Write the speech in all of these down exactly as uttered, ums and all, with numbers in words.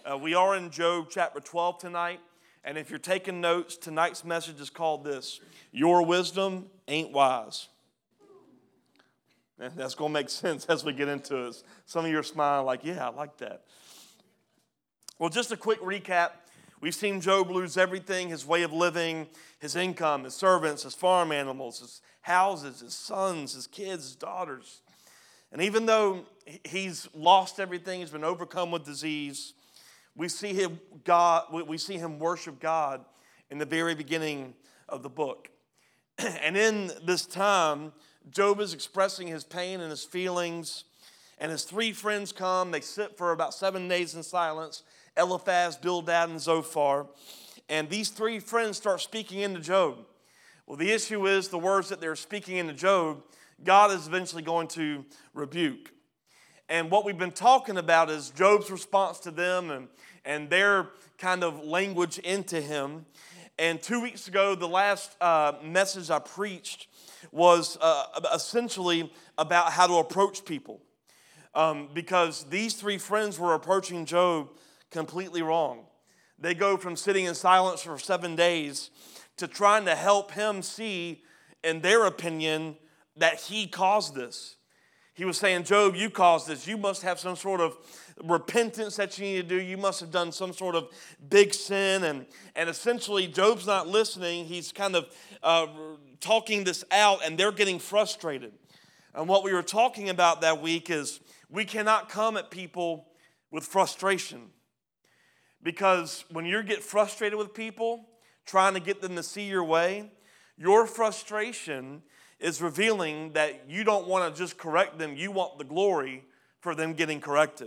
Uh, we are in Job chapter twelve tonight, and if you're taking notes, tonight's message is called this: Your wisdom ain't wise. And that's going to make sense as we get into it. Some of you are smiling like, yeah, I like that. Well, just a quick recap. We've seen Job lose everything: his way of living, his income, his servants, his farm animals, his houses, his sons, his kids, his daughters. And even though he's lost everything, he's been overcome with disease, we see him God, we see him worship God in the very beginning of the book. And in this time, Job is expressing his pain and his feelings, and his three friends come. They sit for about seven days in silence: Eliphaz, Bildad, and Zophar. And these three friends start speaking into Job. Well, the issue is the words that they're speaking into Job, God is eventually going to rebuke. And what we've been talking about is Job's response to them and, and their kind of language into him. And two weeks ago, the last uh, message I preached was uh, essentially about how to approach people. Um, because these three friends were approaching Job completely wrong. They go from sitting in silence for seven days to trying to help him see, in their opinion, that he caused this. He was saying, Job, you caused this. You must have some sort of repentance that you need to do. You must have done some sort of big sin. And, and essentially, Job's not listening. He's kind of uh, talking this out, and they're getting frustrated. And what we were talking about that week is we cannot come at people with frustration. Because when you get frustrated with people, trying to get them to see your way, your frustration is revealing that you don't want to just correct them. You want the glory for them getting corrected.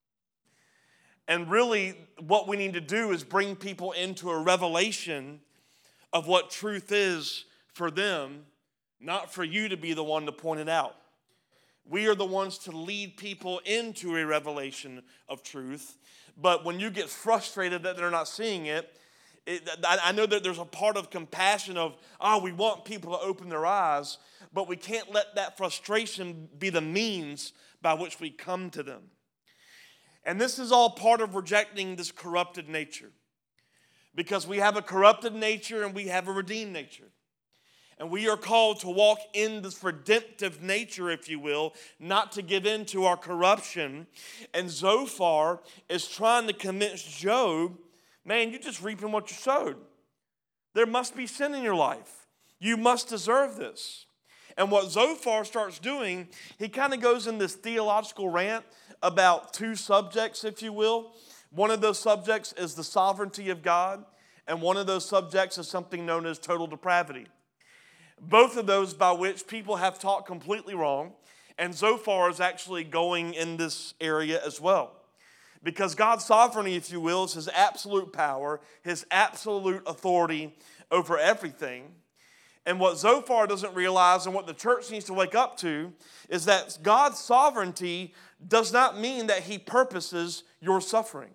And really, what we need to do is bring people into a revelation of what truth is for them, not for you to be the one to point it out. We are the ones to lead people into a revelation of truth. But when you get frustrated that they're not seeing it, It, I know that there's a part of compassion of, oh, we want people to open their eyes, but we can't let that frustration be the means by which we come to them. And this is all part of rejecting this corrupted nature. Because we have a corrupted nature and we have a redeemed nature. And we are called to walk in this redemptive nature, if you will, not to give in to our corruption. And Zophar is trying to convince Job, man, you're just reaping what you sowed. There must be sin in your life. You must deserve this. And what Zophar starts doing, he kind of goes in this theological rant about two subjects, if you will. One of those subjects is the sovereignty of God, and one of those subjects is something known as total depravity. Both of those by which people have taught completely wrong, and Zophar is actually going in this area as well. Because God's sovereignty, if you will, is his absolute power, his absolute authority over everything. And what Zophar doesn't realize, and what the church needs to wake up to, is that God's sovereignty does not mean that he purposes your suffering.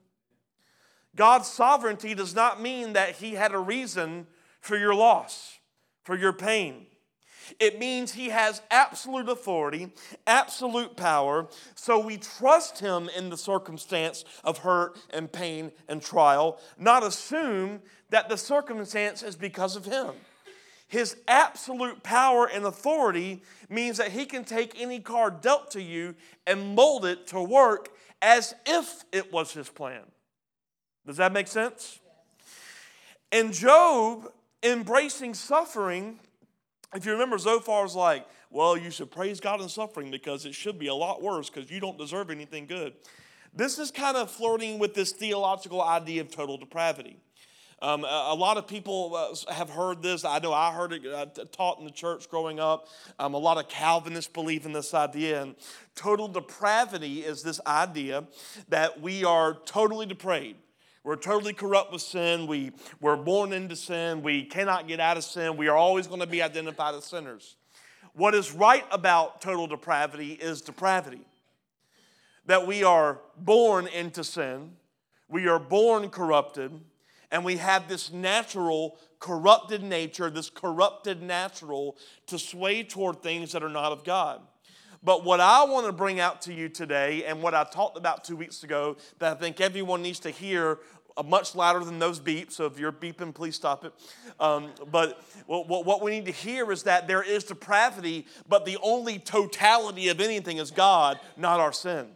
God's sovereignty does not mean that he had a reason for your loss, for your pain. It means he has absolute authority, absolute power, so we trust him in the circumstance of hurt and pain and trial, not assume that the circumstance is because of him. His absolute power and authority means that he can take any card dealt to you and mold it to work as if it was his plan. Does that make sense? And Job, embracing suffering, if you remember, Zophar's like, well, you should praise God in suffering because it should be a lot worse because you don't deserve anything good. This is kind of flirting with this theological idea of total depravity. Um, a, a lot of people uh, have heard this. I know I heard it uh, taught in the church growing up. Um, a lot of Calvinists believe in this idea. And total depravity is this idea that we are totally depraved. We're totally corrupt with sin. We, we're born into sin. We cannot get out of sin. We are always going to be identified as sinners. What is right about total depravity is depravity. That we are born into sin. We are born corrupted. And we have this natural corrupted nature, this corrupted natural to sway toward things that are not of God. But what I want to bring out to you today, and what I talked about two weeks ago, that I think everyone needs to hear uh, much louder than those beeps, so if you're beeping, please stop it. Um, but what, what we need to hear is that there is depravity, but the only totality of anything is God, not our sin.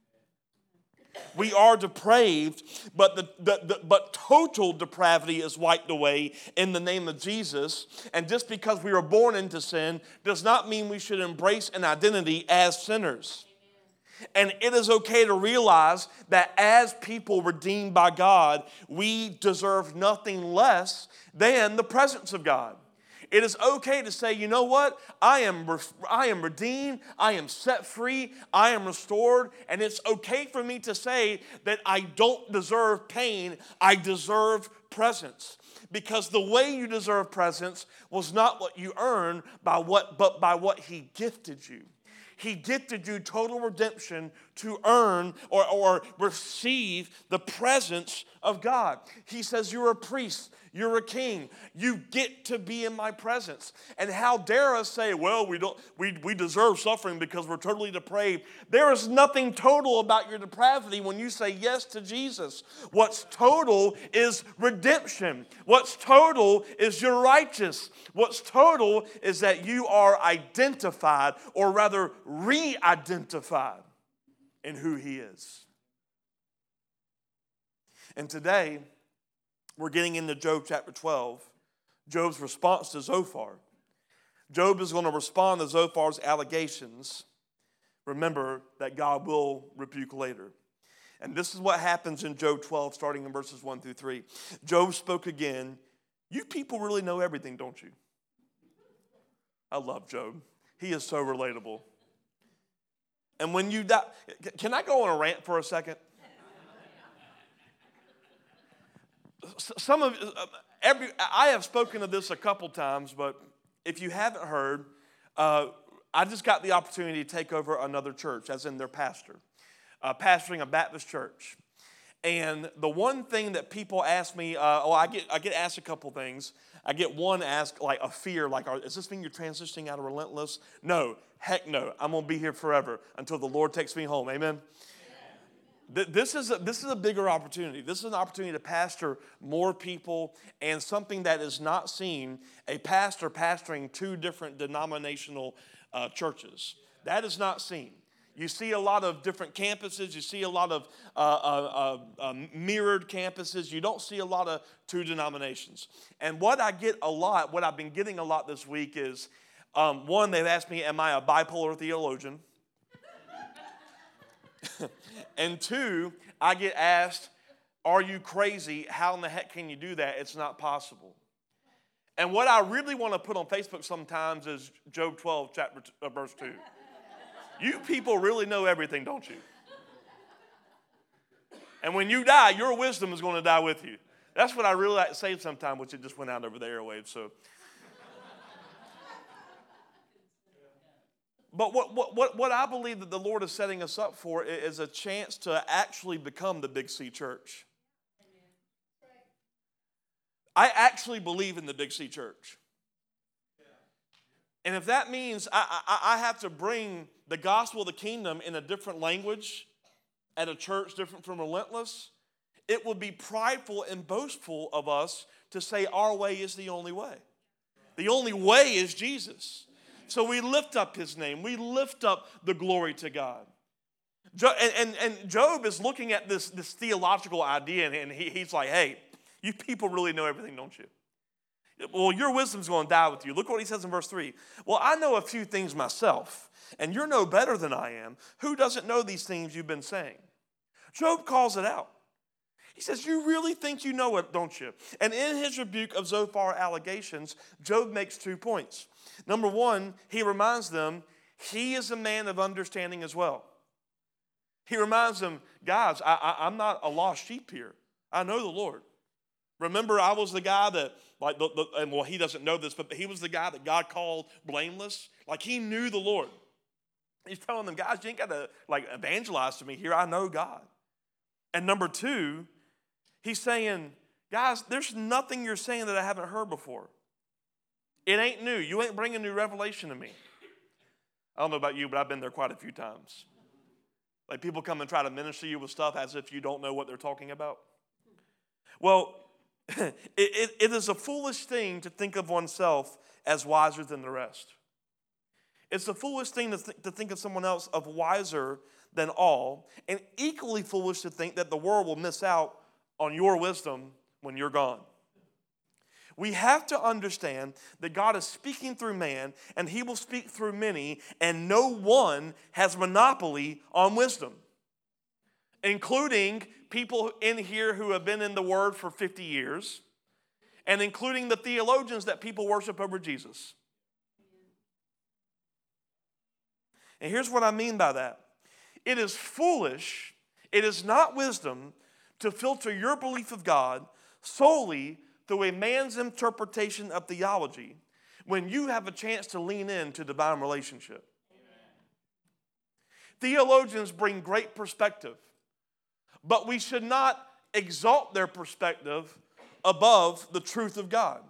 We are depraved, but the, the, the but total depravity is wiped away in the name of Jesus. And just because we were born into sin does not mean we should embrace an identity as sinners. And it is okay to realize that as people redeemed by God, we deserve nothing less than the presence of God. It is okay to say, you know what? I am, re- I am redeemed. I am set free. I am restored. And it's okay for me to say that I don't deserve pain. I deserve presence. Because the way you deserve presence was not what you earned, by what, but by what He gifted you. He gifted you total redemption to earn or, or receive the presence of God. He says, you're a priest, you're a king, you get to be in my presence. And how dare us say, well, we don't we, we deserve suffering because we're totally depraved. There is nothing total about your depravity when you say yes to Jesus. What's total is redemption. What's total is you're righteous. What's total is that you are identified, or rather re-identified in who He is. And today, we're getting into Job chapter twelve, Job's response to Zophar. Job is going to respond to Zophar's allegations. Remember that God will rebuke later. And this is what happens in Job twelve, starting in verses one through three. Job spoke again. You people really know everything, don't you? I love Job. He is so relatable. And when you die, can I go on a rant for a second? Some of every I have spoken of this a couple times, but if you haven't heard, uh, I just got the opportunity to take over another church, as in their pastor, uh, pastoring a Baptist church. And the one thing that people ask me, uh, oh, I get I get asked a couple things. I get one asked like a fear, like, is this mean you're transitioning out of Relentless? No, heck no. I'm gonna be here forever until the Lord takes me home. Amen. This is, a, this is a bigger opportunity. This is an opportunity to pastor more people, and something that is not seen, a pastor pastoring two different denominational uh, churches. That is not seen. You see a lot of different campuses. You see a lot of uh, uh, uh, uh, mirrored campuses. You don't see a lot of two denominations. And what I get a lot, what I've been getting a lot this week is, um, one, they've asked me, am I a bipolar theologian? And two, I get asked, are you crazy? How in the heck can you do that? It's not possible. And what I really want to put on Facebook sometimes is Job twelve, chapter two, uh, verse two. You people really know everything, don't you? And when you die, your wisdom is going to die with you. That's what I really like to say sometimes, which it just went out over the airwaves. So. But what, what, what I believe that the Lord is setting us up for is a chance to actually become the Big C Church. I actually believe in the Big C Church. And if that means I, I, I have to bring the gospel of the kingdom in a different language at a church different from Relentless, it would be prideful and boastful of us to say our way is the only way. The only way is Jesus. So we lift up His name. We lift up the glory to God. Jo- and, and, and Job is looking at this, this theological idea, and, and he, he's like, hey, you people really know everything, don't you? Well, your wisdom's going to die with you. Look what he says in verse three. Well, I know a few things myself, and you're no better than I am. Who doesn't know these things you've been saying? Job calls it out. He says, you really think you know it, don't you? And in his rebuke of Zophar allegations, Job makes two points. Number one, he reminds them he is a man of understanding as well. He reminds them, guys, I, I, I'm not a lost sheep here. I know the Lord. Remember, I was the guy that, like, the, the, and well, he doesn't know this, but he was the guy that God called blameless. Like, he knew the Lord. He's telling them, guys, you ain't got to, like, evangelize to me here. I know God. And number two, he's saying, guys, there's nothing you're saying that I haven't heard before. It ain't new. You ain't bringing new revelation to me. I don't know about you, but I've been there quite a few times. Like people come and try to minister you with stuff as if you don't know what they're talking about. Well, it, it, it is a foolish thing to think of oneself as wiser than the rest. It's a foolish thing to, th- to think of someone else of wiser than all, and equally foolish to think that the world will miss out on your wisdom when you're gone. We have to understand that God is speaking through man, and he will speak through many, and no one has monopoly on wisdom, including people in here who have been in the Word for fifty years, and including the theologians that people worship over Jesus. And here's what I mean by that. It is foolish, it is not wisdom, to filter your belief of God solely through a man's interpretation of theology when you have a chance to lean into divine relationship. Amen. Theologians bring great perspective, but we should not exalt their perspective above the truth of God.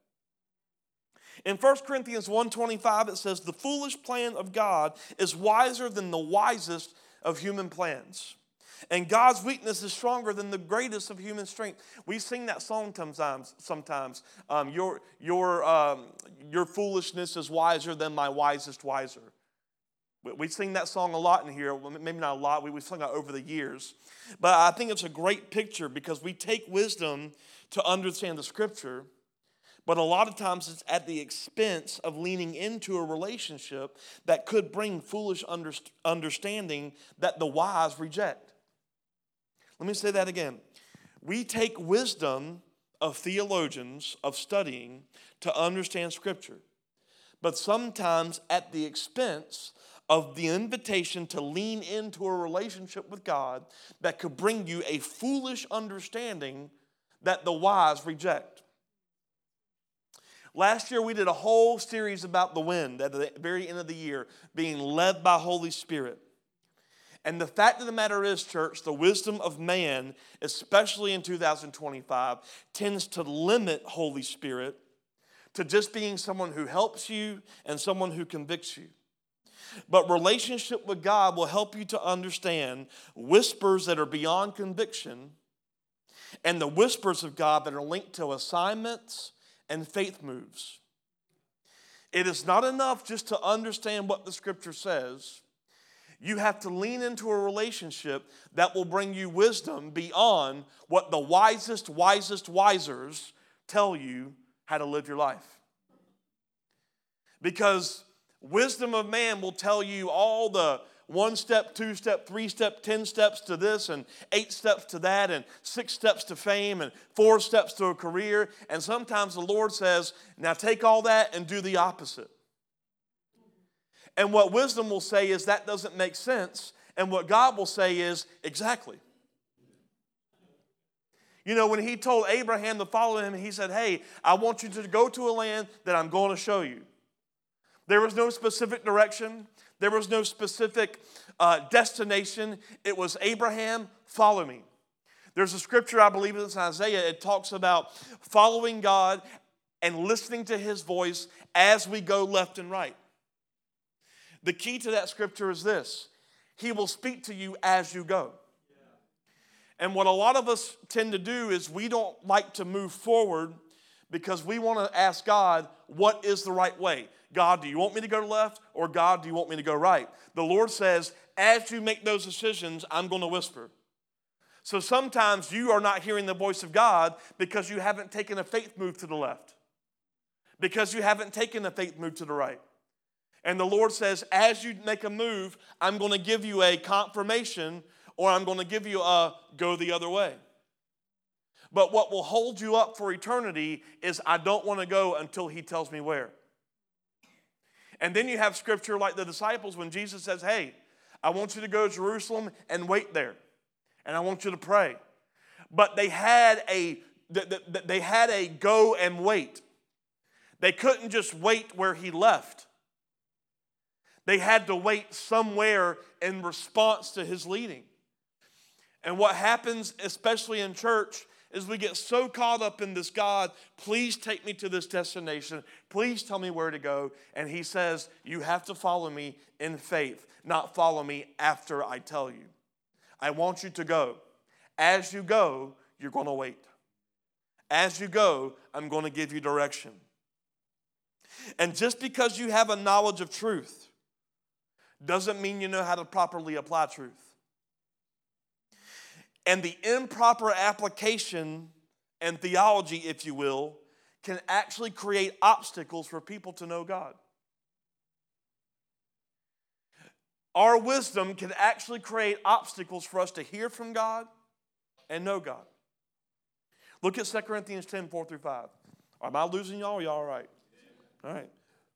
In First Corinthians one twenty-five, it says, the foolish plan of God is wiser than the wisest of human plans. And God's weakness is stronger than the greatest of human strength. We sing that song sometimes. Sometimes um, your your um, your foolishness is wiser than my wisest wiser. We, we sing that song a lot in here. Maybe not a lot. We we sung it over the years, but I think it's a great picture because we take wisdom to understand the Scripture, but a lot of times it's at the expense of leaning into a relationship that could bring foolish understanding that the wise reject. Let me say that again. We take wisdom of theologians, of studying, to understand Scripture, but sometimes at the expense of the invitation to lean into a relationship with God that could bring you a foolish understanding that the wise reject. Last year we did a whole series about the wind at the very end of the year, being led by Holy Spirit. And the fact of the matter is, church, the wisdom of man, especially in two thousand twenty-five, tends to limit Holy Spirit to just being someone who helps you and someone who convicts you. But relationship with God will help you to understand whispers that are beyond conviction and the whispers of God that are linked to assignments and faith moves. It is not enough just to understand what the Scripture says. You have to lean into a relationship that will bring you wisdom beyond what the wisest, wisest, wisers tell you how to live your life. Because wisdom of man will tell you all the one step, two step, three step, ten steps to this, and eight steps to that, and six steps to fame, and four steps to a career. And sometimes the Lord says, now take all that and do the opposite. And what wisdom will say is that doesn't make sense. And what God will say is exactly. You know, when he told Abraham to follow him, he said, hey, I want you to go to a land that I'm going to show you. There was no specific direction. There was no specific uh, destination. It was Abraham, follow me. There's a scripture, I believe it's in Isaiah. It talks about following God and listening to his voice as we go left and right. The key to that scripture is this. He will speak to you as you go. And what a lot of us tend to do is we don't like to move forward because we want to ask God, what is the right way? God, do you want me to go left? Or God, do you want me to go right? The Lord says, as you make those decisions, I'm going to whisper. So sometimes you are not hearing the voice of God because you haven't taken a faith move to the left. Because you haven't taken a faith move to the right. And the Lord says, as you make a move, I'm going to give you a confirmation, or I'm going to give you a go the other way. But what will hold you up for eternity is I don't want to go until he tells me where. And then you have scripture like the disciples when Jesus says, hey, I want you to go to Jerusalem and wait there. And I want you to pray. But they had a, they had a go and wait. They couldn't just wait where he left. They had to wait somewhere in response to his leading. And what happens, especially in church, is we get so caught up in this, God, please take me to this destination. Please tell me where to go. And he says, you have to follow me in faith, not follow me after I tell you. I want you to go. As you go, you're going to wait. As you go, I'm going to give you direction. And just because you have a knowledge of truth doesn't mean you know how to properly apply truth. And the improper application and theology, if you will, can actually create obstacles for people to know God. Our wisdom can actually create obstacles for us to hear from God and know God. Look at Second Corinthians ten, four through five. Am I losing y'all or y'all all right? All right.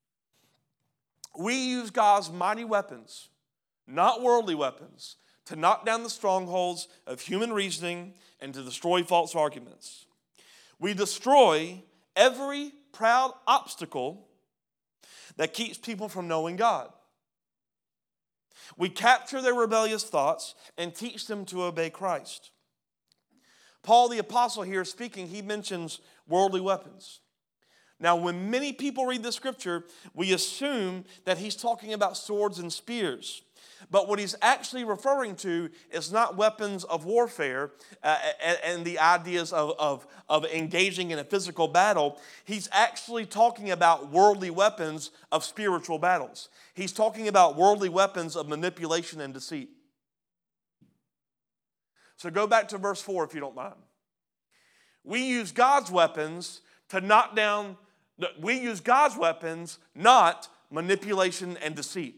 We use God's mighty weapons, not worldly weapons, to knock down the strongholds of human reasoning and to destroy false arguments. We destroy every proud obstacle that keeps people from knowing God. We capture their rebellious thoughts and teach them to obey Christ. Paul the apostle here speaking, he mentions worldly weapons. Now, when many people read the scripture, we assume that he's talking about swords and spears. But what he's actually referring to is not weapons of warfare uh, and, and the ideas of, of, of engaging in a physical battle. He's actually talking about worldly weapons of spiritual battles. He's talking about worldly weapons of manipulation and deceit. So go back to verse four if you don't mind. We use God's weapons to knock down, we use God's weapons, not manipulation and deceit.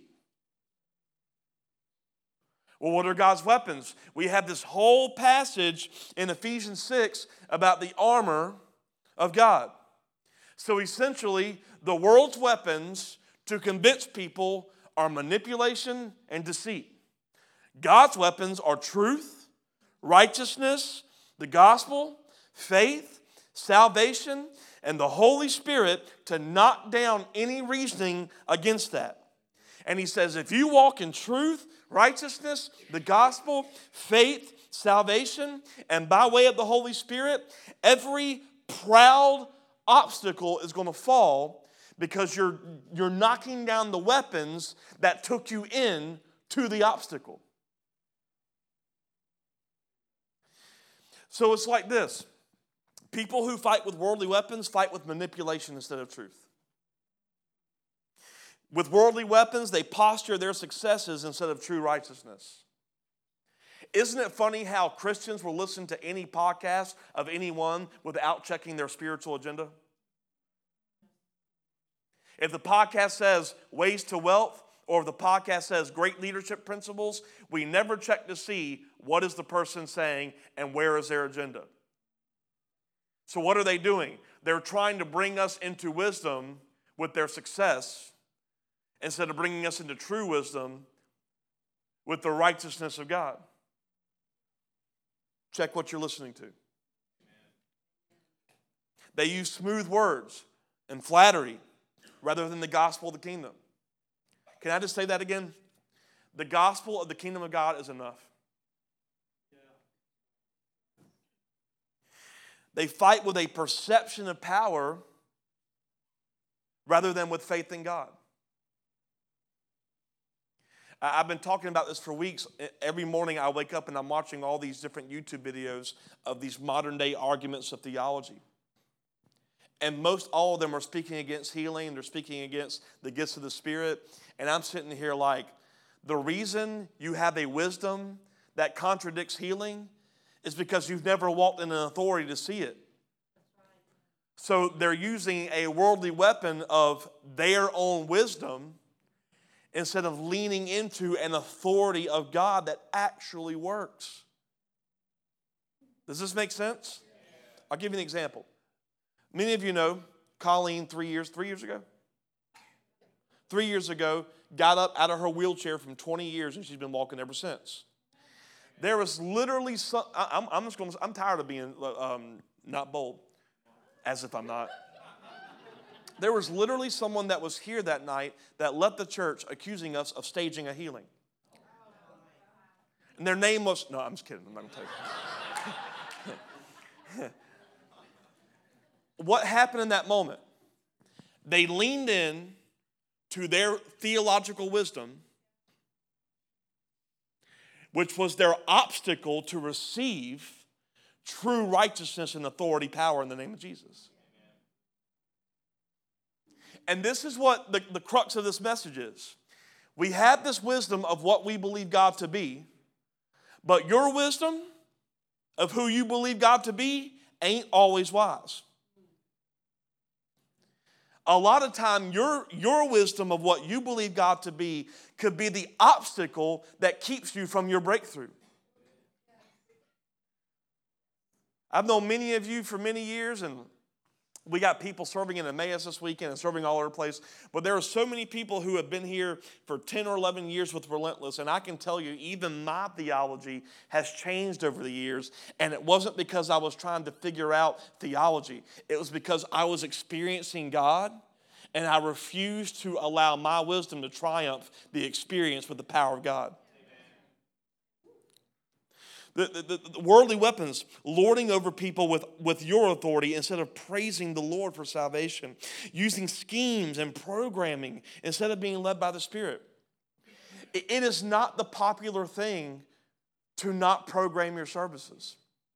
Well, what are God's weapons? We have this whole passage in Ephesians six about the armor of God. So essentially, the world's weapons to convince people are manipulation and deceit. God's weapons are truth, righteousness, the gospel, faith, salvation, and the Holy Spirit to knock down any reasoning against that. And he says, if you walk in truth, righteousness, the gospel, faith, salvation, and by way of the Holy Spirit, every proud obstacle is going to fall because you're, you're knocking down the weapons that took you in to the obstacle. So it's like this. People who fight with worldly weapons fight with manipulation instead of truth. With worldly weapons, they posture their successes instead of true righteousness. Isn't it funny how Christians will listen to any podcast of anyone without checking their spiritual agenda? If the podcast says ways to wealth, or if the podcast says great leadership principles, we never check to see what is the person saying and where is their agenda. So what are they doing? They're trying to bring us into wisdom with their success instead of bringing us into true wisdom with the righteousness of God. Check what you're listening to. They use smooth words and flattery rather than the gospel of the kingdom. Can I just say that again? The gospel of the kingdom of God is enough. They fight with a perception of power rather than with faith in God. I've been talking about this for weeks. Every morning I wake up and I'm watching all these different YouTube videos of these modern day arguments of theology. And most all of them are speaking against healing. They're speaking against the gifts of the Spirit. And I'm sitting here like, the reason you have a wisdom that contradicts healing is because you've never walked in an authority to see it. So they're using a worldly weapon of their own wisdom instead of leaning into an authority of God that actually works. Does this make sense? I'll give you an example. Many of you know Colleen three years, three years ago? Three years ago, got up out of her wheelchair from twenty years and she's been walking ever since. There was literally some, I'm, I'm just going to, I'm tired of being um, not bold, as if I'm not. There was literally someone that was here that night that left the church accusing us of staging a healing. And their name was, no, I'm just kidding. I'm not going to tell you. what happened in that moment? They leaned in to their theological wisdom, which was their obstacle to receive true righteousness and authority, power in the name of Jesus. And this is what the, the crux of this message is. We have this wisdom of what we believe God to be, but your wisdom of who you believe God to be ain't always wise. A lot of time, your, your wisdom of what you believe God to be could be the obstacle that keeps you from your breakthrough. I've known many of you for many years, and we got people serving in Emmaus this weekend and serving all over the place. But there are so many people who have been here for ten or eleven years with Relentless, and I can tell you, even my theology has changed over the years. And it wasn't because I was trying to figure out theology. It was because I was experiencing God, and I refused to allow my wisdom to triumph the experience with the power of God. The, the, the worldly weapons, lording over people with, with your authority instead of praising the Lord for salvation. Using schemes and programming instead of being led by the Spirit. It, it is not the popular thing to not program your services.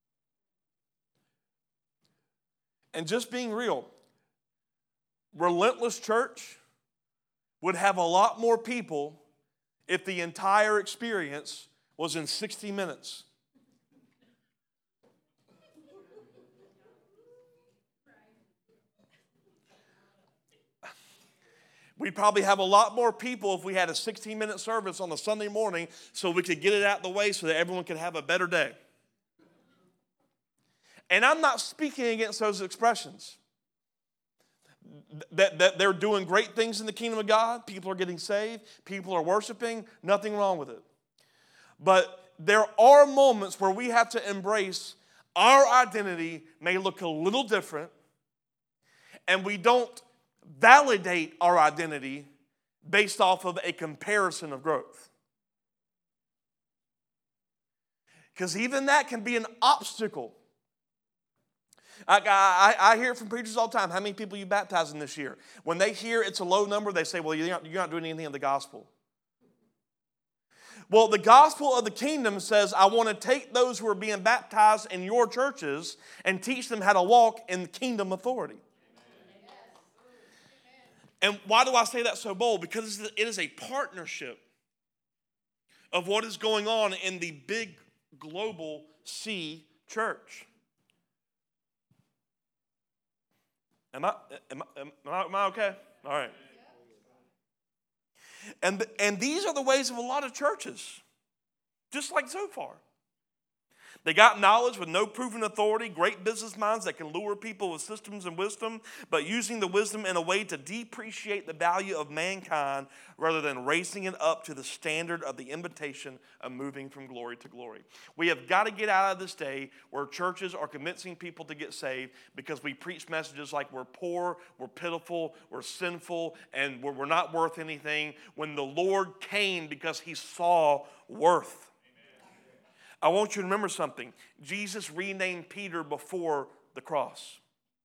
And just being real, Relentless Church would have a lot more people if the entire experience was in sixty minutes. We'd probably have a lot more people if we had a sixteen-minute service on a Sunday morning so we could get it out of the way so that everyone could have a better day. And I'm not speaking against those expressions. That, that they're doing great things in the kingdom of God. People are getting saved. People are worshiping. Nothing wrong with it. But there are moments where we have to embrace our identity may look a little different, and we don't validate our identity based off of a comparison of growth. Because even that can be an obstacle. I, I, I hear from preachers all the time, how many people you baptizing this year? When they hear it's a low number, they say, well, you're not, you're not doing anything in the gospel. Well, the gospel of the kingdom says, I want to take those who are being baptized in your churches and teach them how to walk in kingdom authority. And why do I say that so bold? Because it is a partnership of what is going on in the big global C church. Am I, am I, am I, am I okay? All right. And, and these are the ways of a lot of churches, just like Zophar. They got knowledge with no proven authority, great business minds that can lure people with systems and wisdom, but using the wisdom in a way to depreciate the value of mankind rather than raising it up to the standard of the invitation of moving from glory to glory. We have got to get out of this day where churches are convincing people to get saved because we preach messages like we're poor, we're pitiful, we're sinful, and we're, we're not worth anything, when the Lord came because he saw worth. I want you to remember something. Jesus renamed Peter before the cross.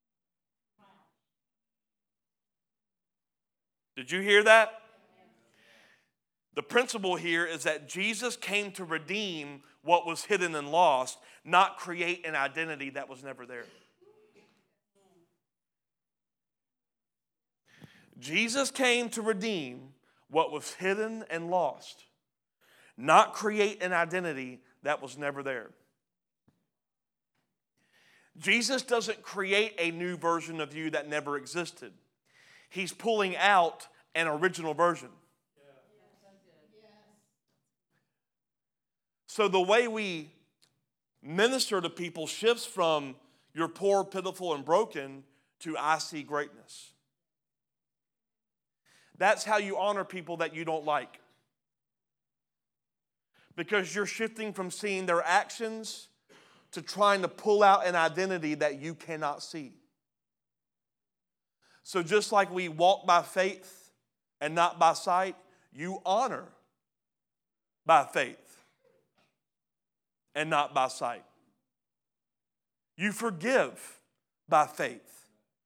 Did you hear that? The principle here is that Jesus came to redeem what was hidden and lost, not create an identity that was never there. Jesus came to redeem what was hidden and lost, not create an identity that was never there. Jesus doesn't create a new version of you that never existed. He's pulling out an original version. So the way we minister to people shifts from you're poor, pitiful, and broken to I see greatness. That's how you honor people that you don't like. Because you're shifting from seeing their actions to trying to pull out an identity that you cannot see. So just like we walk by faith and not by sight, you honor by faith and not by sight. You forgive by faith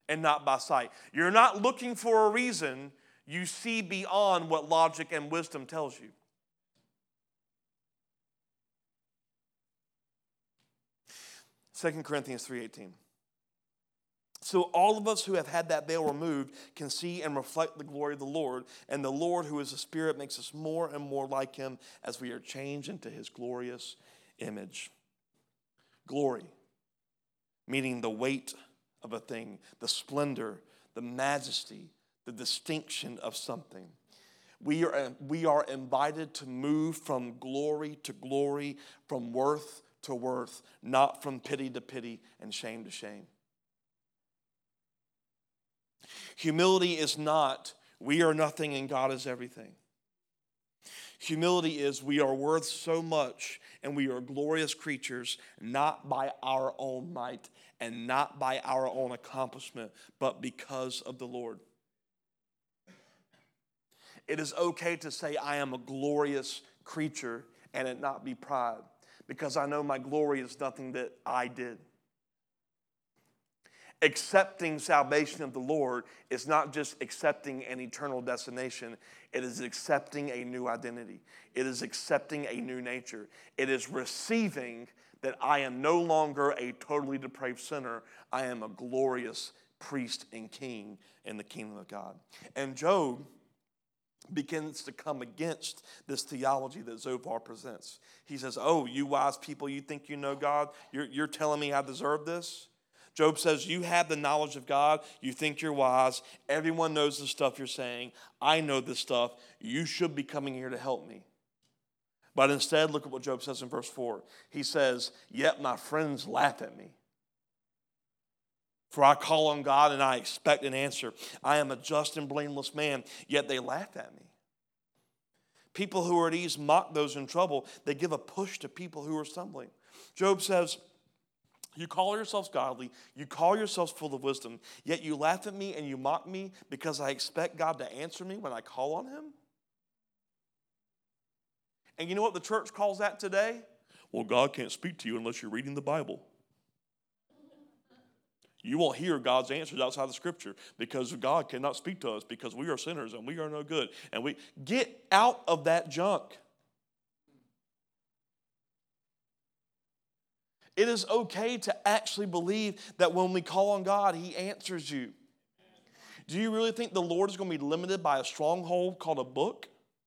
and not by sight. You're not looking for a reason. You see beyond what logic and wisdom tells you. Second Corinthians three eighteen. So all of us who have had that veil removed can see and reflect the glory of the Lord. And the Lord, who is the Spirit, makes us more and more like him as we are changed into his glorious image. Glory, meaning the weight of a thing, the splendor, the majesty, the distinction of something. We are, we are invited to move from glory to glory, from worth to worth, not from pity to pity and shame to shame. Humility is not, we are nothing and God is everything. Humility is, we are worth so much and we are glorious creatures, not by our own might and not by our own accomplishment, but because of the Lord. It is okay to say, I am a glorious creature and it not be pride, because I know my glory is nothing that I did. Accepting salvation of the Lord is not just accepting an eternal destination. It is accepting a new identity. It is accepting a new nature. It is receiving that I am no longer a totally depraved sinner. I am a glorious priest and king in the kingdom of God. And Job begins to come against this theology that Zophar presents. He says, oh, you wise people, you think you know God? You're, you're telling me I deserve this? Job says, you have the knowledge of God. You think you're wise. Everyone knows the stuff you're saying. I know this stuff. You should be coming here to help me. But instead, look at what Job says in verse four. He says, yet my friends laugh at me. For I call on God and I expect an answer. I am a just and blameless man, yet they laugh at me. People who are at ease mock those in trouble. They give a push to people who are stumbling. Job says, you call yourselves godly, you call yourselves full of wisdom, yet you laugh at me and you mock me because I expect God to answer me when I call on him? And you know what the church calls that today? Well, God can't speak to you unless you're reading the Bible. You won't hear God's answers outside the Scripture because God cannot speak to us because we are sinners and we are no good. And we get out of that junk. It is okay to actually believe that when we call on God, he answers you. Do you really think the Lord is going to be limited by a stronghold called a book?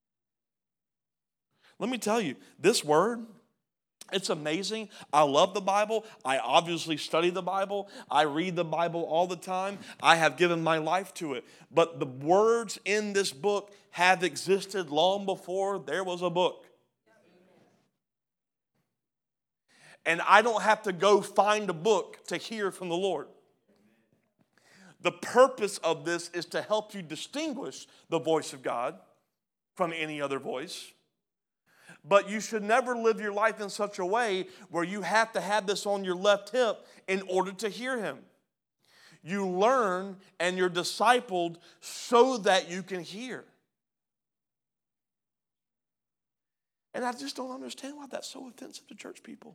Let me tell you, this word, it's amazing. I love the Bible. I obviously study the Bible. I read the Bible all the time. I have given my life to it. But the words in this book have existed long before there was a book. And I don't have to go find a book to hear from the Lord. The purpose of this is to help you distinguish the voice of God from any other voice. But you should never live your life in such a way where you have to have this on your left hip in order to hear him. You learn and you're discipled so that you can hear. And I just don't understand why that's so offensive to church people.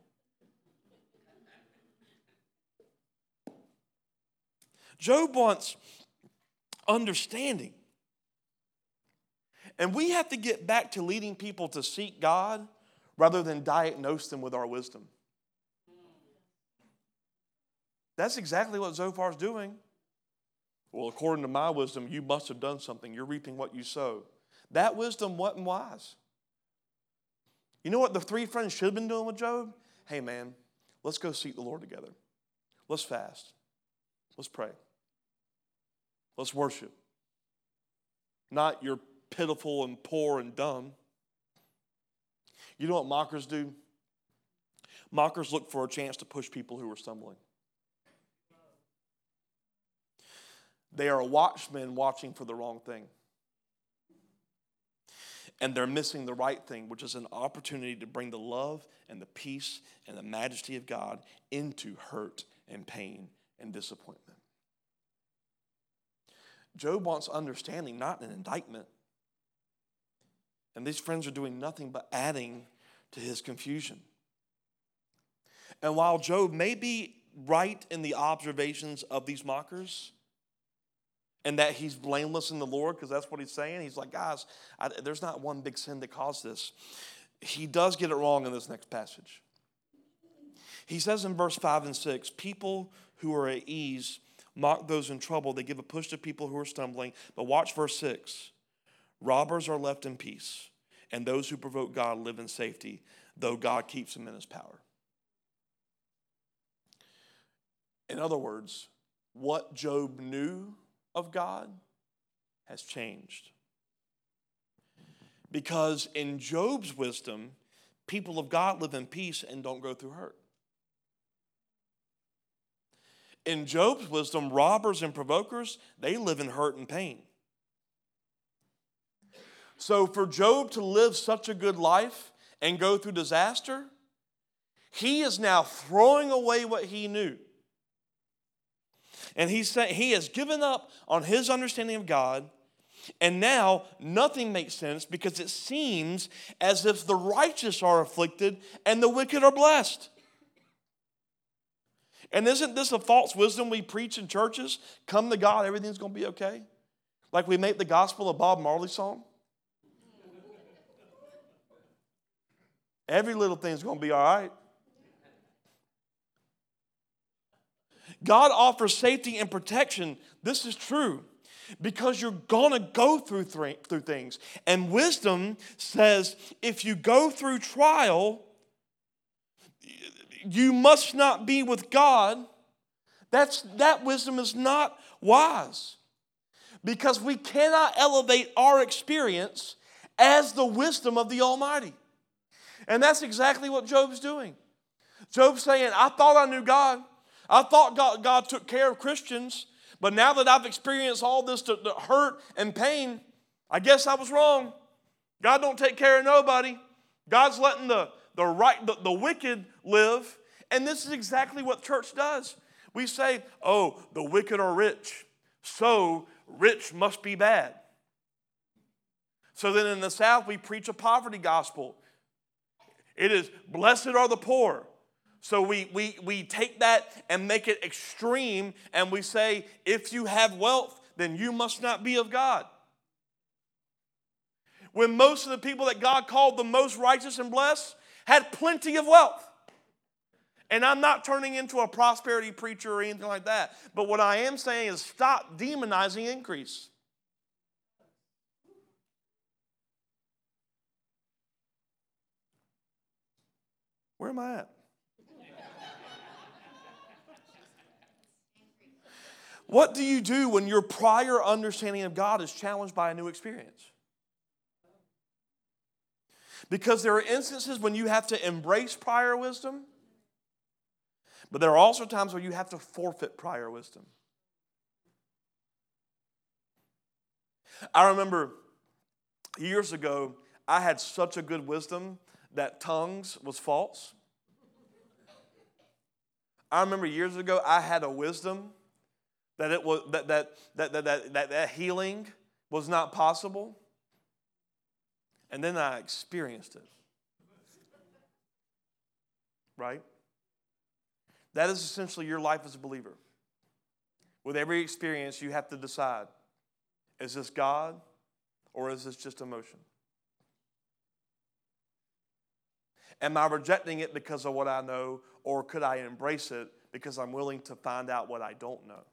Job wants understanding. And we have to get back to leading people to seek God rather than diagnose them with our wisdom. That's exactly what Zophar's doing. Well, according to my wisdom, you must have done something. You're reaping what you sow. That wisdom wasn't wise. You know what the three friends should have been doing with Job? Hey, man, let's go seek the Lord together. Let's fast. Let's pray. Let's worship. Not you're pitiful and poor and dumb. You know what mockers do? Mockers look for a chance to push people who are stumbling. They are watchmen watching for the wrong thing. And they're missing the right thing, which is an opportunity to bring the love and the peace and the majesty of God into hurt and pain and disappointment. Job wants understanding, not an indictment. And these friends are doing nothing but adding to his confusion. And while Job may be right in the observations of these mockers, and that he's blameless in the Lord, because that's what he's saying. He's like, guys, I, there's not one big sin that caused this. He does get it wrong in this next passage. He says in verse five and six, people who are at ease mock those in trouble. They give a push to people who are stumbling. But watch verse six. Robbers are left in peace, and those who provoke God live in safety, though God keeps them in his power. In other words, what Job knew of God has changed. Because in Job's wisdom, people of God live in peace and don't go through hurt. In Job's wisdom, robbers and provokers, they live in hurt and pain. So for Job to live such a good life and go through disaster, he is now throwing away what he knew. And he's saying he has given up on his understanding of God, and now nothing makes sense because it seems as if the righteous are afflicted and the wicked are blessed. And isn't this a false wisdom we preach in churches? Come to God, everything's going to be okay. Like we make the gospel a Bob Marley song. Every little thing's going to be all right. God offers safety and protection. This is true because you're going to go through, th- through things. And wisdom says if you go through trial, you must not be with God. That's, that wisdom is not wise because we cannot elevate our experience as the wisdom of the Almighty. And that's exactly what Job's doing. Job's saying, I thought I knew God. I thought God, God took care of Christians. But now that I've experienced all this to, to hurt and pain, I guess I was wrong. God don't take care of nobody. God's letting the, the, right, the, the wicked live. And this is exactly what church does. We say, oh, the wicked are rich, so rich must be bad. So then in the South, we preach a poverty gospel. It is, blessed are the poor. So we, we, we take that and make it extreme, and we say, if you have wealth, then you must not be of God. When most of the people that God called the most righteous and blessed had plenty of wealth. And I'm not turning into a prosperity preacher or anything like that. But what I am saying is stop demonizing increase. Where am I at? What do you do when your prior understanding of God is challenged by a new experience? Because there are instances when you have to embrace prior wisdom, but there are also times where you have to forfeit prior wisdom. I remember years ago, I had such a good wisdom that tongues was false. I remember years ago, I had a wisdom that it was that that that that that, that, that healing was not possible. And then I experienced it. Right? That is essentially your life as a believer. With every experience, you have to decide, is this God or is this just emotion? Am I rejecting it because of what I know, or could I embrace it because I'm willing to find out what I don't know?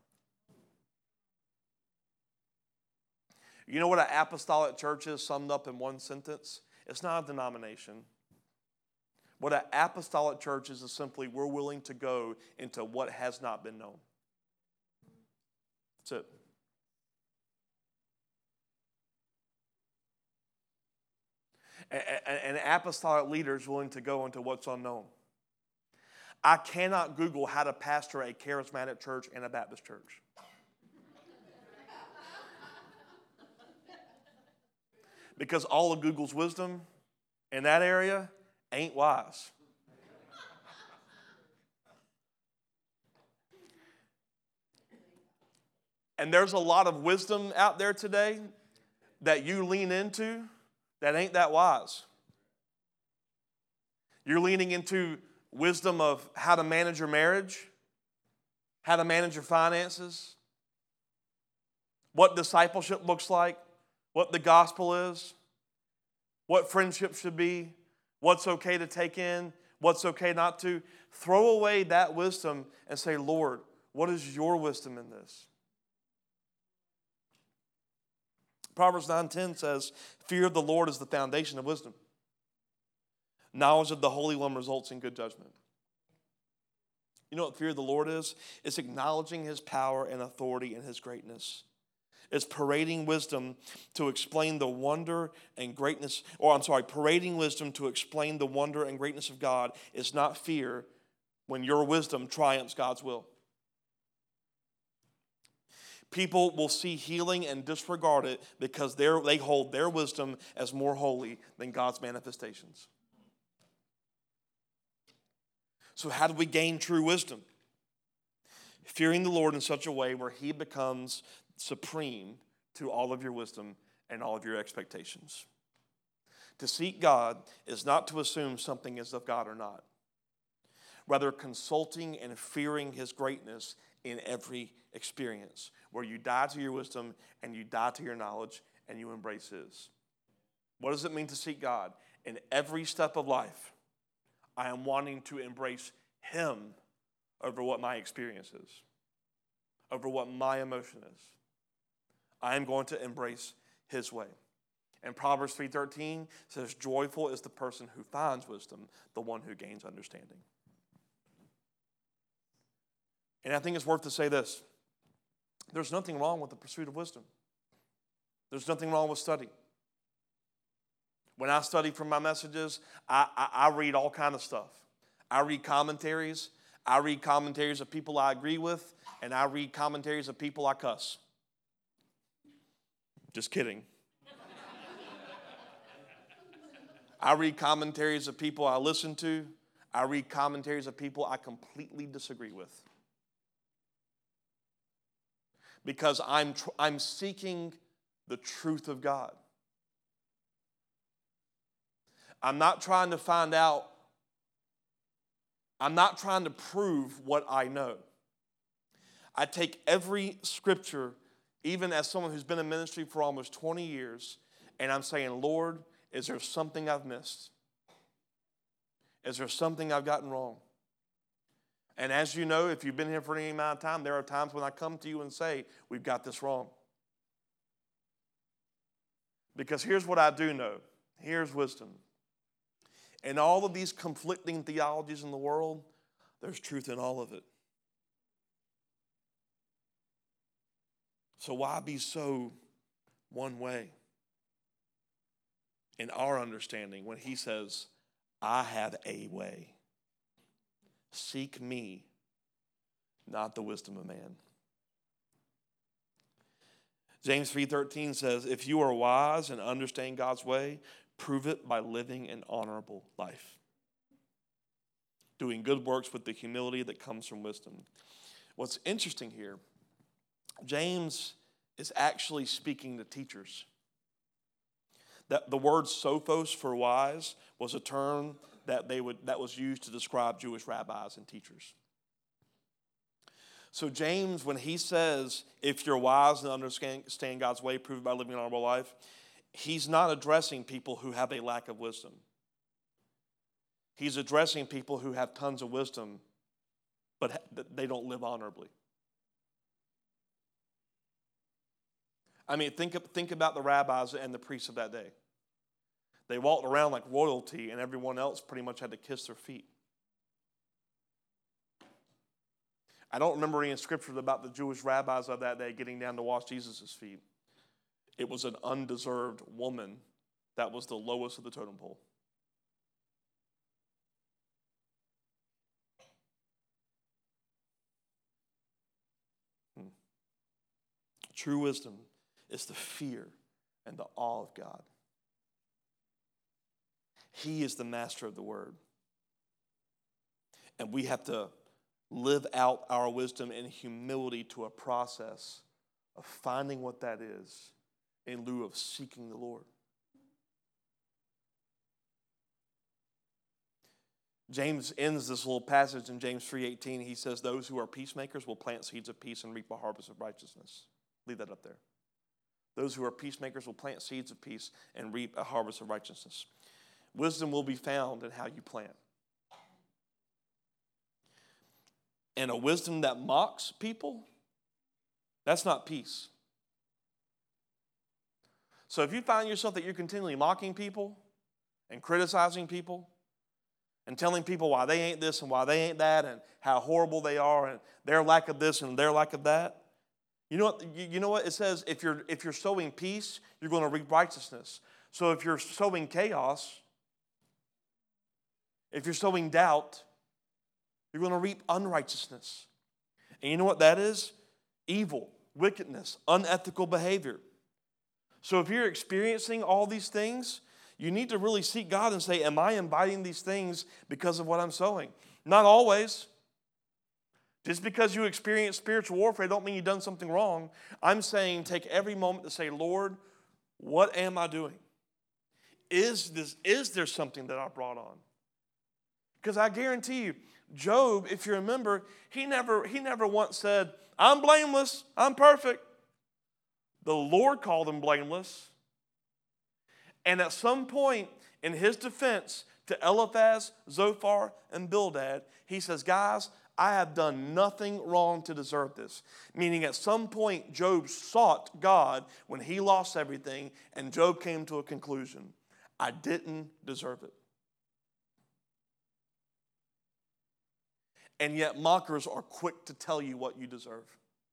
You know what an apostolic church is summed up in one sentence? It's not a denomination. What an apostolic church is is simply we're willing to go into what has not been known. That's it. An apostolic leader is willing to go into what's unknown. I cannot Google how to pastor a charismatic church and a Baptist church. Because all of Google's wisdom in that area ain't wise. And there's a lot of wisdom out there today that you lean into that ain't that wise. You're leaning into wisdom of how to manage your marriage, how to manage your finances, what discipleship looks like, what the gospel is, what friendship should be, what's okay to take in, what's okay not to. Throw away that wisdom and say, Lord, what is your wisdom in this? Proverbs nine ten says, fear of the Lord is the foundation of wisdom. Knowledge of the Holy One results in good judgment. You know what fear of the Lord is? It's acknowledging his power and authority and his greatness. It's parading wisdom to explain the wonder and greatness, or I'm sorry, parading wisdom to explain the wonder and greatness of God is not fear when your wisdom triumphs God's will. People will see healing and disregard it because they hold their wisdom as more holy than God's manifestations. So how do we gain true wisdom? Fearing the Lord in such a way where he becomes supreme to all of your wisdom and all of your expectations. To seek God is not to assume something is of God or not. Rather, consulting and fearing his greatness in every experience, where you die to your wisdom and you die to your knowledge and you embrace his. What does it mean to seek God? In every step of life, I am wanting to embrace him over what my experience is, over what my emotion is. I am going to embrace his way. And Proverbs three thirteen says, joyful is the person who finds wisdom, the one who gains understanding. And I think it's worth to say this. There's nothing wrong with the pursuit of wisdom. There's nothing wrong with study. When I study for my messages, I, I, I read all kinds of stuff. I read commentaries. I read commentaries of people I agree with, and I read commentaries of people I cuss. Just kidding. I read commentaries of people I listen to. I read commentaries of people I completely disagree with. Because I'm, tr- I'm seeking the truth of God. I'm not trying to find out. I'm not trying to prove what I know. I take every scripture, even as someone who's been in ministry for almost twenty years, and I'm saying, Lord, is there something I've missed? Is there something I've gotten wrong? And as you know, if you've been here for any amount of time, there are times when I come to you and say, we've got this wrong. Because here's what I do know. Here's wisdom. In all of these conflicting theologies in the world, there's truth in all of it. So why be so one way in our understanding when he says, I have a way. Seek me, not the wisdom of man. James three thirteen says, if you are wise and understand God's way, prove it by living an honorable life. Doing good works with the humility that comes from wisdom. What's interesting here, James is actually speaking to teachers. That the word sophos for wise was a term that they would that was used to describe Jewish rabbis and teachers. So James, when he says, if you're wise and understand God's way, prove it by living an honorable life, he's not addressing people who have a lack of wisdom. He's addressing people who have tons of wisdom, but they don't live honorably. I mean, think, think about the rabbis and the priests of that day. They walked around like royalty, and everyone else pretty much had to kiss their feet. I don't remember any scriptures about the Jewish rabbis of that day getting down to wash Jesus' feet. It was an undeserved woman that was the lowest of the totem pole. Hmm. True wisdom is the fear and the awe of God. He is the master of the word. And we have to live out our wisdom in humility to a process of finding what that is in lieu of seeking the Lord. James ends this little passage in James three eighteen. He says, those who are peacemakers will plant seeds of peace and reap a harvest of righteousness. Leave that up there. Those who are peacemakers will plant seeds of peace and reap a harvest of righteousness. Wisdom will be found in how you plant. And a wisdom that mocks people, that's not peace. So if you find yourself that you're continually mocking people and criticizing people and telling people why they ain't this and why they ain't that and how horrible they are and their lack of this and their lack of that, you know what, you know what it says? If you're, if you're sowing peace, you're going to reap righteousness. So if you're sowing chaos, if you're sowing doubt, you're going to reap unrighteousness. And you know what that is? Evil, wickedness, unethical behavior. So if you're experiencing all these things, you need to really seek God and say, am I inviting these things because of what I'm sowing? Not always. Just because you experience spiritual warfare don't mean you've done something wrong. I'm saying take every moment to say, Lord, what am I doing? Is this, is there something that I brought on? Because I guarantee you, Job, if you remember, he never, he never once said, I'm blameless, I'm perfect. The Lord called him blameless. And at some point in his defense to Eliphaz, Zophar, and Bildad, he says, guys, I have done nothing wrong to deserve this. Meaning at some point, Job sought God when he lost everything, and Job came to a conclusion. I didn't deserve it. And yet mockers are quick to tell you what you deserve.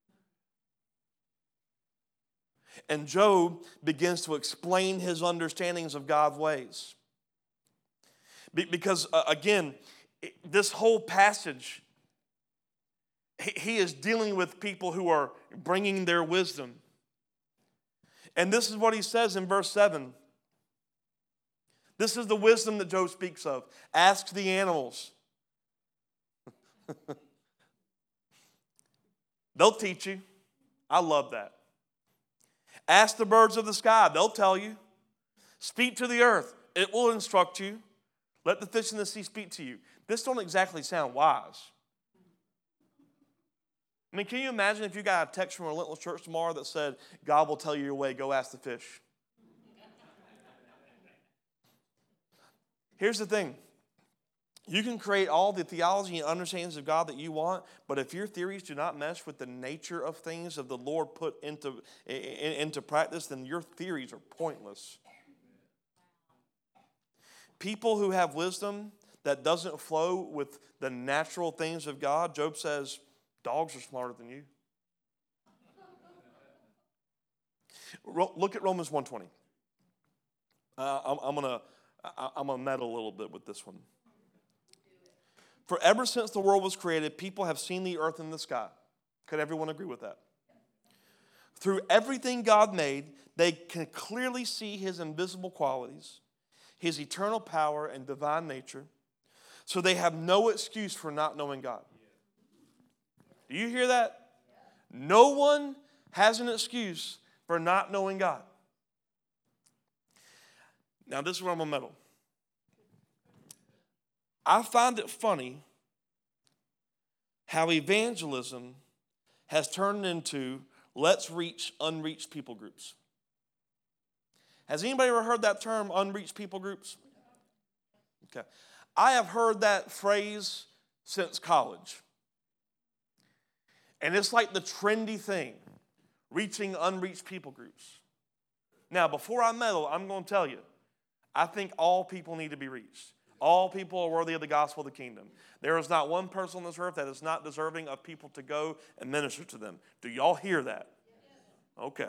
And Job begins to explain his understandings of God's ways. Be- because, uh, again, this whole passage, he, he is dealing with people who are bringing their wisdom. And this is what he says in verse seven. This is the wisdom that Job speaks of. Ask the animals. They'll teach you. I love that. Ask the birds of the sky. They'll tell you. Speak to the earth. It will instruct you. Let the fish in the sea speak to you. This don't exactly sound wise. I mean, can you imagine if you got a text from Relentless Church tomorrow that said, God will tell you your way, go ask the fish? Here's the thing. You can create all the theology and understandings of God that you want, but if your theories do not mesh with the nature of things of the Lord put into, into practice, then your theories are pointless. People who have wisdom that doesn't flow with the natural things of God, Job says, dogs are smarter than you. Look at Romans one twenty. Uh, I'm, I'm going to I'm gonna meddle a little bit with this one. For ever since the world was created, people have seen the earth and the sky. Could everyone agree with that? Through everything God made, they can clearly see his invisible qualities, his eternal power and divine nature, so they have no excuse for not knowing God. Do you hear that? No one has an excuse for not knowing God. Now, this is where I'm going to meddle. I find it funny how evangelism has turned into let's reach unreached people groups. Has anybody ever heard that term, unreached people groups? Okay. I have heard that phrase since college. And it's like the trendy thing, reaching unreached people groups. Now, before I meddle, I'm going to tell you, I think all people need to be reached. All people are worthy of the gospel of the kingdom. There is not one person on this earth that is not deserving of people to go and minister to them. Do y'all hear that? Okay.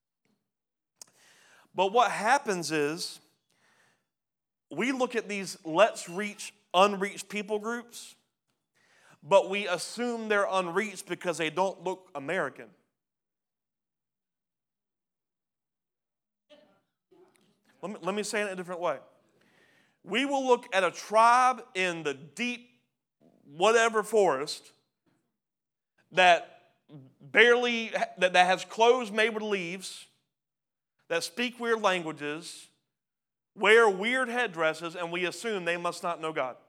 But what happens is we look at these let's reach unreached people groups, but we assume they're unreached because they don't look American. Let me, let me say it in a different way. We will look at a tribe in the deep whatever forest that barely, that, that has clothes made with leaves, that speak weird languages, wear weird headdresses, and we assume they must not know God.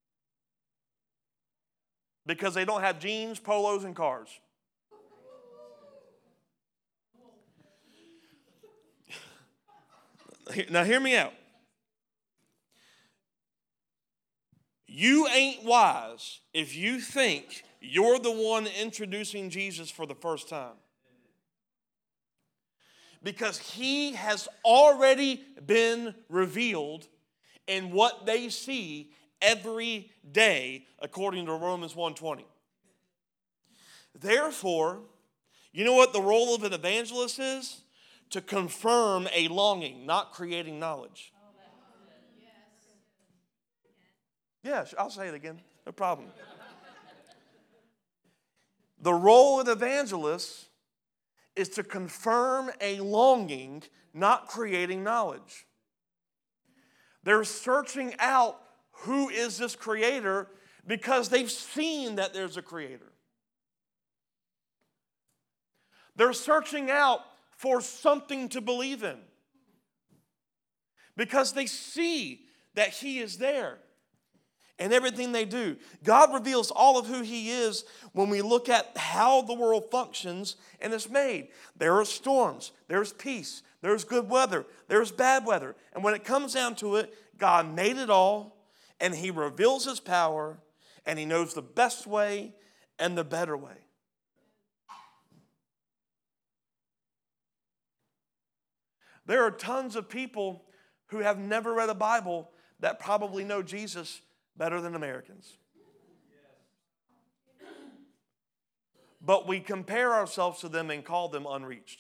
Because they don't have jeans, polos, and cars. Now hear me out. You ain't wise if you think you're the one introducing Jesus for the first time. Because he has already been revealed in what they see every day, according to Romans one twenty. Therefore, you know what the role of an evangelist is? To confirm a longing, not creating knowledge. Yeah, I'll say it again. No problem. The role of an evangelist is to confirm a longing, not creating knowledge. They're searching out who is this creator because they've seen that there's a creator. They're searching out for something to believe in because they see that he is there in everything they do. God reveals all of who he is when we look at how the world functions and is made. There are storms, there's peace, there's good weather, there's bad weather. And when it comes down to it, God made it all, and he reveals his power, and he knows the best way and the better way. There are tons of people who have never read a Bible that probably know Jesus better than Americans. But we compare ourselves to them and call them unreached.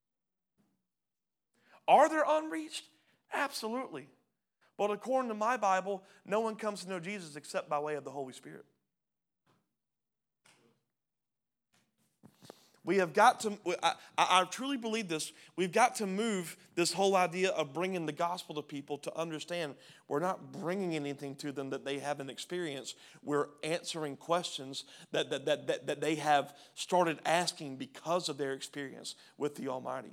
Are there unreached? Absolutely. But according to my Bible, no one comes to know Jesus except by way of the Holy Spirit. We have got to, I, I truly believe this, we've got to move this whole idea of bringing the gospel to people to understand we're not bringing anything to them that they haven't experienced. We're answering questions that, that, that, that, that they have started asking because of their experience with the Almighty.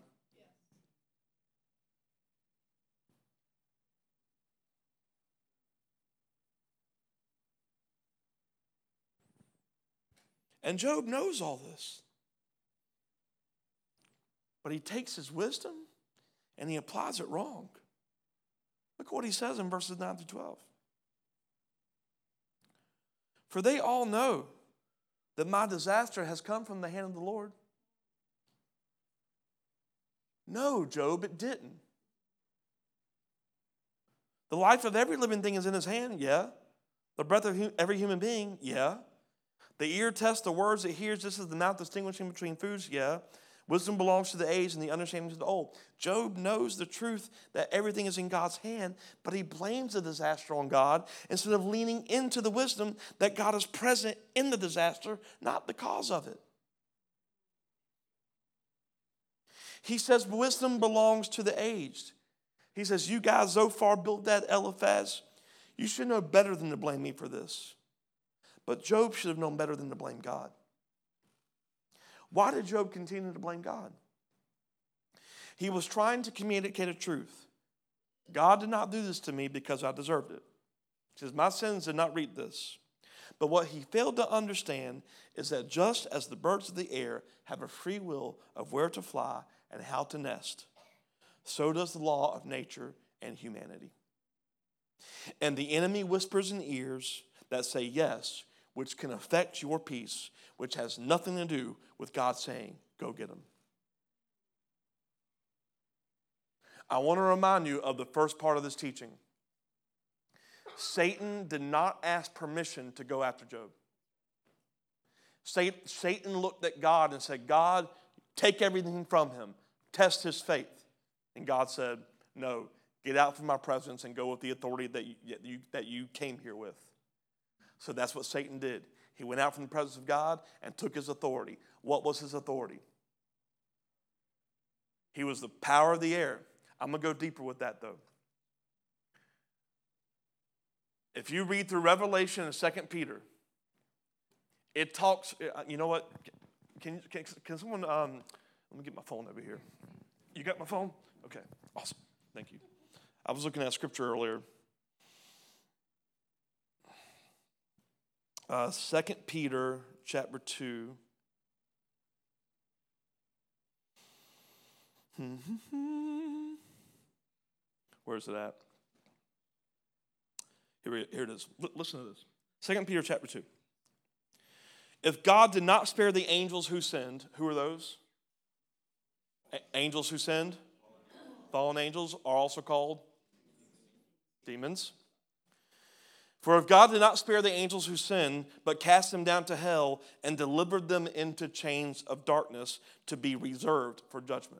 And Job knows all this. But he takes his wisdom and he applies it wrong. Look what he says in verses nine through twelve. For they all know that my disaster has come from the hand of the Lord. No, Job, it didn't. The life of every living thing is in his hand, yeah. The breath of every human being, yeah. The ear tests the words it hears, just as the mouth distinguishing between foods, yeah. Wisdom belongs to the aged and the understanding to the old. Job knows the truth that everything is in God's hand, but he blames the disaster on God instead of leaning into the wisdom that God is present in the disaster, not the cause of it. He says wisdom belongs to the aged. He says, you guys, Zophar, Bildad, Eliphaz, you should know better than to blame me for this. But Job should have known better than to blame God. Why did Job continue to blame God? He was trying to communicate a truth. God did not do this to me because I deserved it. He says, my sins did not reap this. But what he failed to understand is that just as the birds of the air have a free will of where to fly and how to nest, so does the law of nature and humanity. And the enemy whispers in ears that say yes, which can affect your peace, which has nothing to do with God saying, go get them. I want to remind you of the first part of this teaching. Satan did not ask permission to go after Job. Satan looked at God and said, God, take everything from him. Test his faith. And God said, no, get out from my presence and go with the authority that you, that you, that you came here with. So that's what Satan did. He went out from the presence of God and took his authority. What was his authority? He was the power of the air. I'm going to go deeper with that, though. If you read through Revelation and Second Peter, it talks, you know what? Can, can, can someone, um, let me get my phone over here. You got my phone? Okay, awesome. Thank you. I was looking at scripture earlier. Uh, Second Peter chapter two. Where is it at? Here, here it is. L- listen to this. Second Peter chapter two. If God did not spare the angels who sinned, who are those? A- angels who sinned? Fallen angels are also called demons. For if God did not spare the angels who sinned, but cast them down to hell and delivered them into chains of darkness to be reserved for judgment.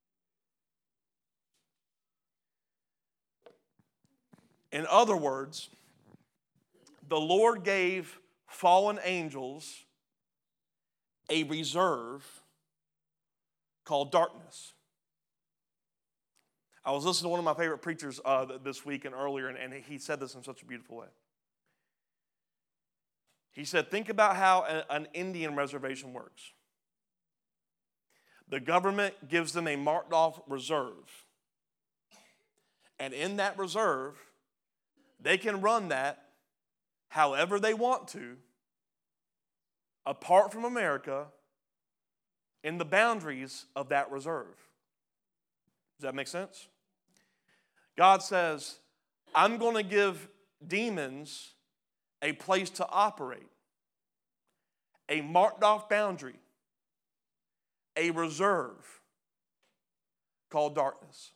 In other words, the Lord gave fallen angels a reserve called darkness. I was listening to one of my favorite preachers uh, this week and earlier, and, and he said this in such a beautiful way. He said, think about how a, an Indian reservation works. The government gives them a marked off reserve. And in that reserve, they can run that however they want to, apart from America, in the boundaries of that reserve. Does that make sense? God says, I'm going to give demons a place to operate, a marked off boundary, a reserve called darkness.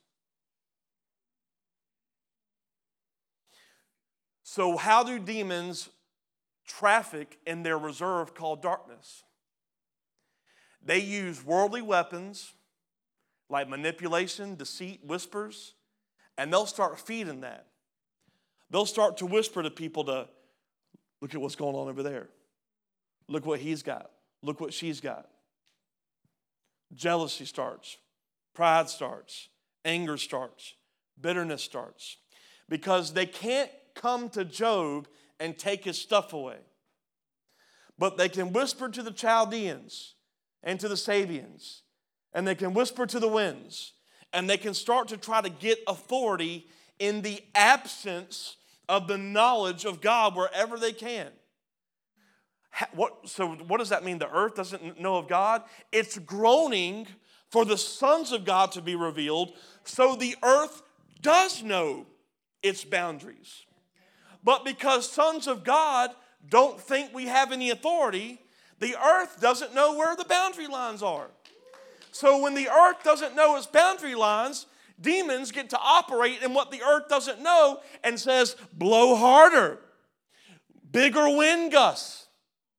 So how do demons traffic in their reserve called darkness? They use worldly weapons like manipulation, deceit, whispers, and they'll start feeding that. They'll start to whisper to people to, look at what's going on over there. Look what he's got. Look what she's got. Jealousy starts. Pride starts. Anger starts. Bitterness starts. Because they can't come to Job and take his stuff away. But they can whisper to the Chaldeans and to the Sabians, and they can whisper to the winds, and they can start to try to get authority in the absence of the knowledge of God wherever they can. What, so what does that mean? The earth doesn't know of God? It's groaning for the sons of God to be revealed, so the earth does know its boundaries. But because sons of God don't think we have any authority, the earth doesn't know where the boundary lines are. So when the earth doesn't know its boundary lines, demons get to operate in what the earth doesn't know and says, blow harder, bigger wind gusts.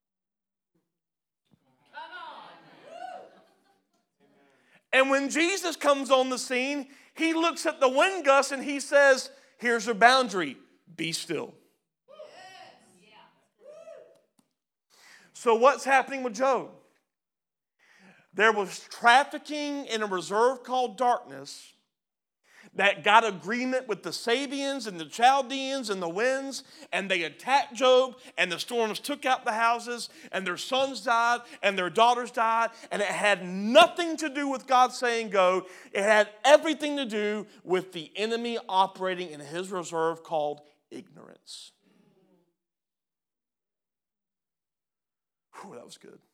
And when Jesus comes on the scene, he looks at the wind gusts and he says, here's your boundary, be still. So what's happening with Job? There was trafficking in a reserve called darkness that got agreement with the Sabians and the Chaldeans and the winds, and they attacked Job, and the storms took out the houses, and their sons died, and their daughters died, and it had nothing to do with God saying go. It had everything to do with the enemy operating in his reserve called ignorance. Whew, that was good.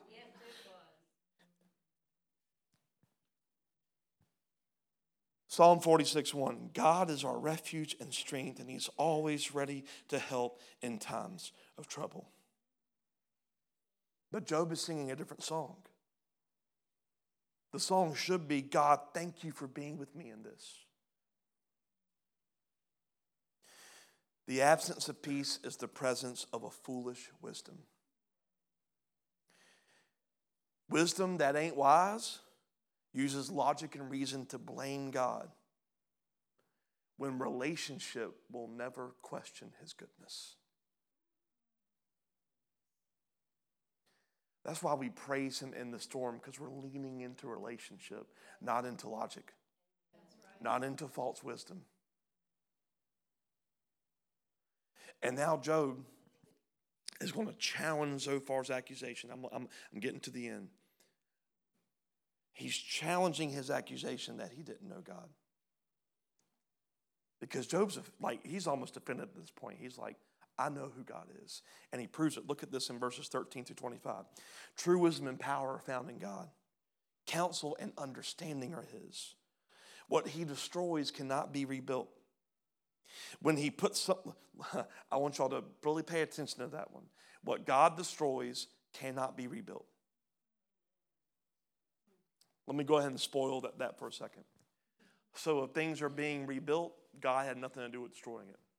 Psalm forty-six one, God is our refuge and strength, and he's always ready to help in times of trouble. But Job is singing a different song. The song should be, God, thank you for being with me in this. The absence of peace is the presence of a foolish wisdom. Wisdom that ain't wise uses logic and reason to blame God when relationship will never question his goodness. That's why we praise him in the storm, because we're leaning into relationship, not into logic, not into false wisdom. And now Job is going to challenge Zophar's accusation. I'm, I'm, I'm getting to the end. He's challenging his accusation that he didn't know God. Because Job's like, he's almost offended at this point. He's like, I know who God is. And he proves it. Look at this in verses thirteen through twenty-five. True wisdom and power are found in God. Counsel and understanding are his. What he destroys cannot be rebuilt. When he puts something, I want y'all to really pay attention to that one. What God destroys cannot be rebuilt. Let me go ahead and spoil that, that for a second. So if things are being rebuilt, God had nothing to do with destroying it.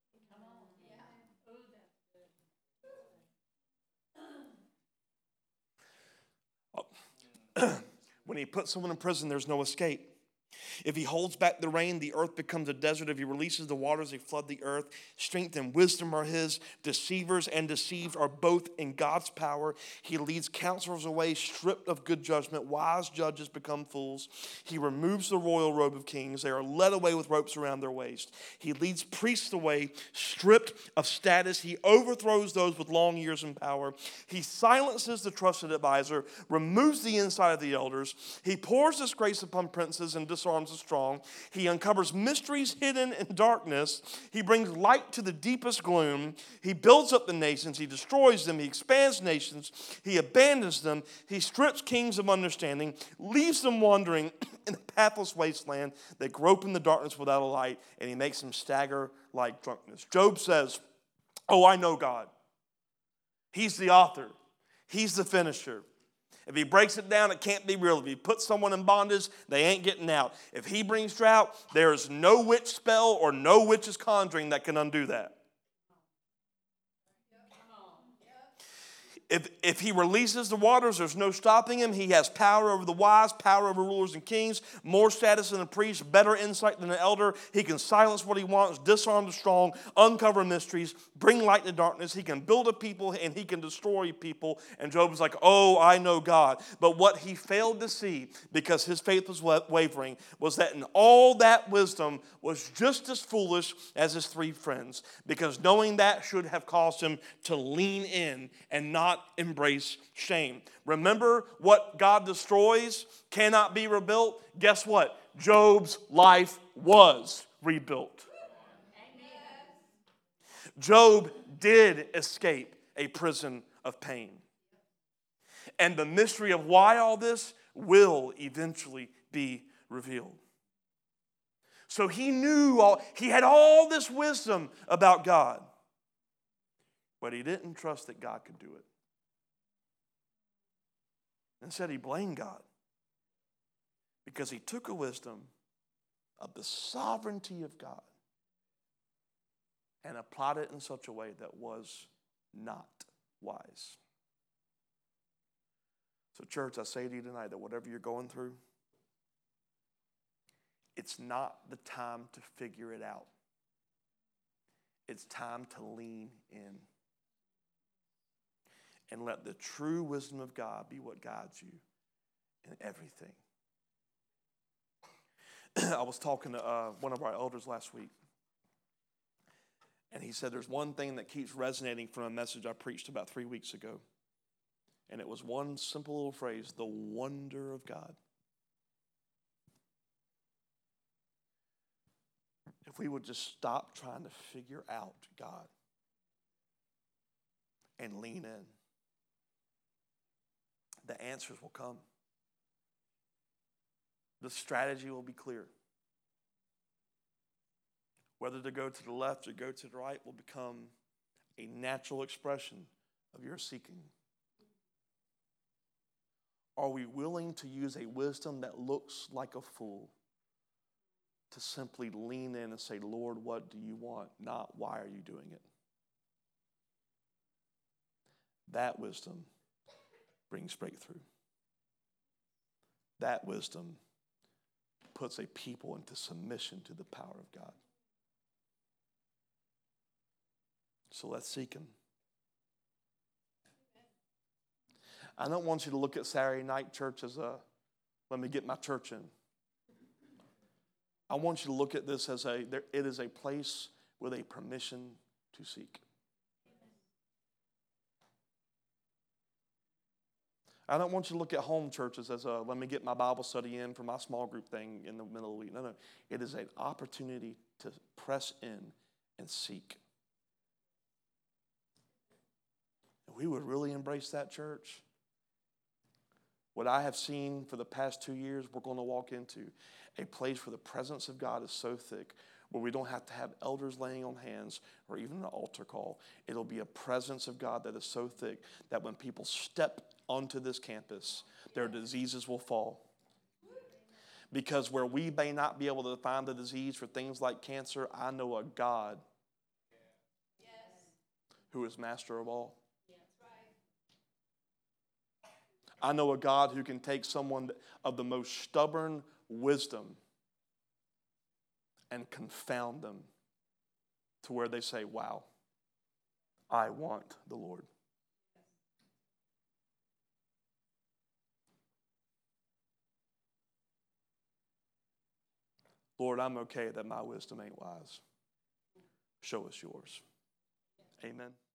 When he puts someone in prison, there's no escape. If he holds back the rain, the earth becomes a desert. If he releases the waters, they flood the earth. Strength and wisdom are his. Deceivers and deceived are both in God's power. He leads counselors away, stripped of good judgment. Wise judges become fools. He removes the royal robe of kings. They are led away with ropes around their waist. He leads priests away, stripped of status. He overthrows those with long years in power. He silences the trusted advisor, removes the insight of the elders. He pours disgrace upon princes and disarms the strong. He uncovers mysteries hidden in darkness. He brings light to the deepest gloom. He builds up the nations. He destroys them. He expands nations. He abandons them. He strips kings of understanding, leaves them wandering in a pathless wasteland. They grope in the darkness without a light, and he makes them stagger like drunkenness. Job says, oh, I know God. He's the author. He's the finisher. If he breaks it down, it can't be real. If he puts someone in bondage, they ain't getting out. If he brings drought, there is no witch spell or no witch's conjuring that can undo that. If, if he releases the waters, there's no stopping him. He has power over the wise, power over rulers and kings, more status than a priest, better insight than an elder. He can silence what he wants, disarm the strong, uncover mysteries, bring light to darkness. He can build a people and he can destroy people. And Job was like, oh, I know God. But what he failed to see, because his faith was wavering, was that in all that wisdom was just as foolish as his three friends. Because knowing that should have caused him to lean in and not embrace shame. Remember, what God destroys cannot be rebuilt. Guess what? Job's life was rebuilt. Amen. Job did escape a prison of pain. And the mystery of why all this will eventually be revealed. So he knew, all, he had all this wisdom about God, but he didn't trust that God could do it. Instead, he blamed God because he took a wisdom of the sovereignty of God and applied it in such a way that was not wise. So, church, I say to you tonight that whatever you're going through, it's not the time to figure it out. It's time to lean in. And let the true wisdom of God be what guides you in everything. I was talking to uh, one of our elders last week. And he said there's one thing that keeps resonating from a message I preached about three weeks ago. And it was one simple little phrase, the wonder of God. If we would just stop trying to figure out God and lean in, the answers will come. The strategy will be clear. Whether to go to the left or go to the right will become a natural expression of your seeking. Are we willing to use a wisdom that looks like a fool to simply lean in and say, Lord, what do you want? Not, why are you doing it? That wisdom brings breakthrough. That wisdom puts a people into submission to the power of God. So let's seek him. I don't want you to look at Saturday night church as a, let me get my church in. I want you to look at this as a, it is a place with a permission to seek. I don't want you to look at home churches as a, let me get my Bible study in for my small group thing in the middle of the week. No, no. It is an opportunity to press in and seek. If we would really embrace that, church, What I have seen for the past two years, we're going to walk into a place where the presence of God is so thick, where we don't have to have elders laying on hands or even an altar call. It'll be a presence of God that is so thick that when people step onto this campus, their diseases will fall. Because where we may not be able to find the disease for things like cancer, I know a God who is master of all. I know a God who can take someone of the most stubborn wisdom and confound them to where they say, wow, I want the Lord. Lord, I'm okay that my wisdom ain't wise. Show us yours. Amen.